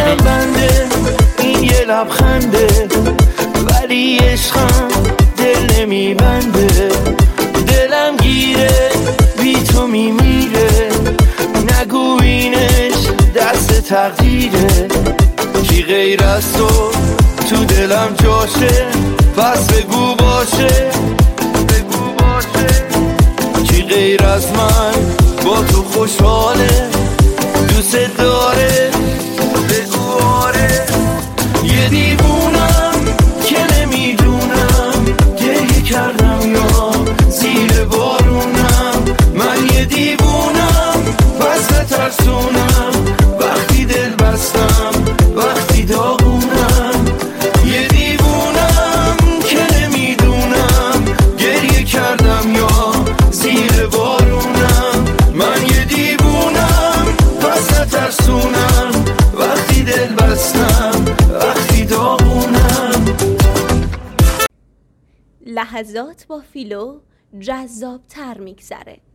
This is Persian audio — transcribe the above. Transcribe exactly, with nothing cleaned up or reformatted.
دلم بنده این یه لبخنده، ولی عشقم دل نمیبنده. دلم گیره بی تو میمیره، نگو اینش دست تقدیره. کی غیر از تو تو دلم جاشه، پس بگو باشه بگو باشه. کی غیر از من با تو خوشحاله، دوست داره بگو آره. یه دیوونم که نمیدونم گریه کردم یا زیر بارونم. من یه دیوونم بس نترسونم، وقتی دل بستم وقتی داغونم. یه دیوونم که نمیدونم گریه کردم یا زیر بارونم. من یه دیوونم بس نترسونم، وقتی دل بستم وقتی داغونم. لحظات با فیلو جذاب تر میگذره.